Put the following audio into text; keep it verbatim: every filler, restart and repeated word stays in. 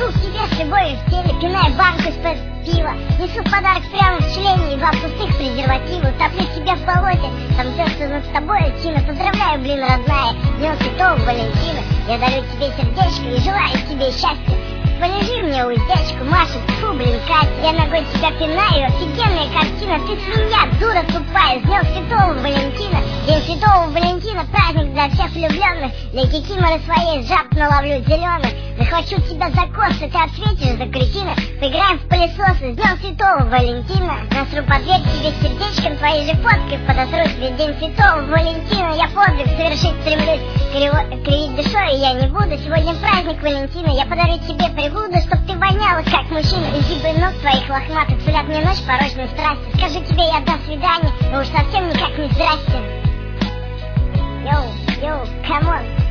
Иду к тебе с любовью в теле, пиная банку из-под пива. Несу подарок прямо в члене и два пустых презерватива. Топлю тебя в болоте, там все, что над тобой, Тина. Поздравляю, блин, родная, Днем Святого Валентина. Я дарю тебе сердечко и желаю тебе счастья. Полежи мне уздечку, Маша, фу, блин, Катя. Я ногой тебя пинаю, офигенная картина. Ты свинья, дура тупая, с Днем Святого Валентина. День Святого Валентина, праздник для всех влюбленных. Для кикиморы своей жаб наловлю зеленых. Захвачу тебя за косы, ты ответишь за кретина. Поиграем в пылесосы, с Днем Святого Валентина. Насру под дверь тебе сердечком, твоей же фоткой подотру тебе. День Святого Валентина, я подвиг совершить стремлюсь. Криво... Кривить душой я не буду, сегодня праздник Валентина. Я подарю тебе пригоду, чтоб ты воняла как мужчина. Изгибы ног твоих лохматых сулят мне ночь порочной страсти. Скажу тебе я до свидания, но уж совсем никак не здрасте. Йоу, йоу, камон.